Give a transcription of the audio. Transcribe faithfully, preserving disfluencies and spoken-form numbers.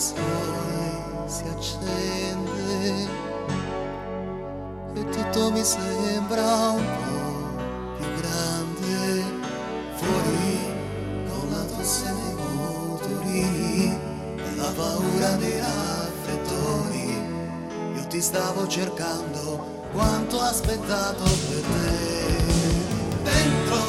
sole si accende e tutto mi sembra un po' più grande. Fuori con la tosse dei motori e la paura dei raffreddori, io ti stavo cercando, quanto ho aspettato per te. Dentro